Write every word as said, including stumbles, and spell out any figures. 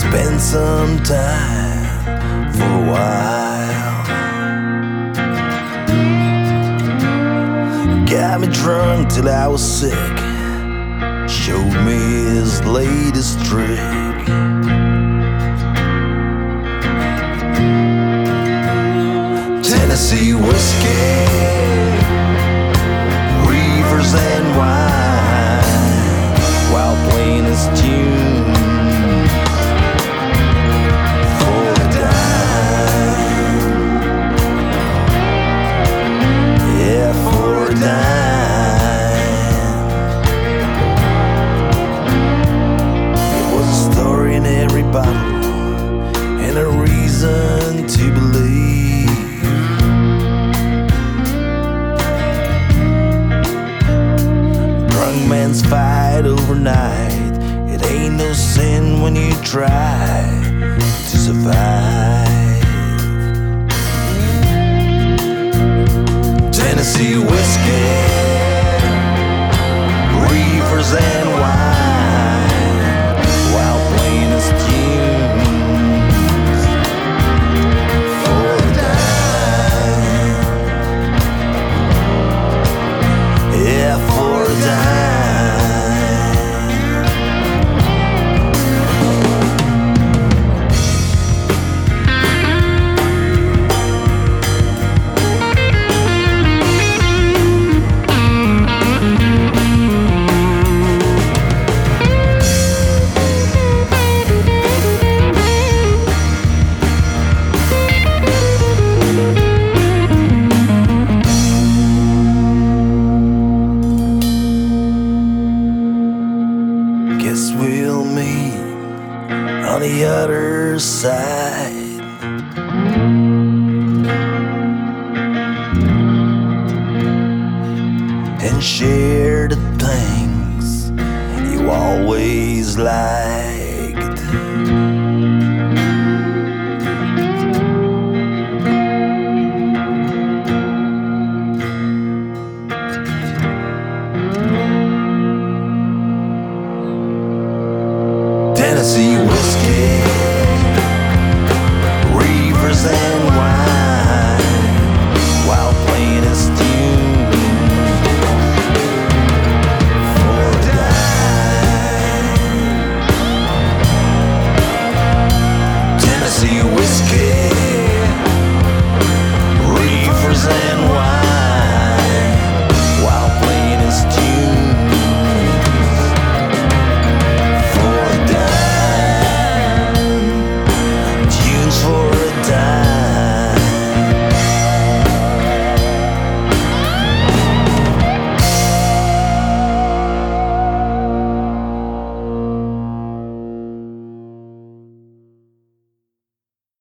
spend some time for a while. Got me drunk till I was sick, showed me his latest trick. Tennessee whiskey, reefers and wine, while playing his tune for a dime. Yeah, for a dime. It was a story in every bottle and a reason to believe. Men's fight overnight. It ain't no sin when you try to survive. Tennessee whiskey, reefers and wine, while playing his tunes for a dime. Yeah, for a dime. Guess we'll meet on the other side. And share the things you always like.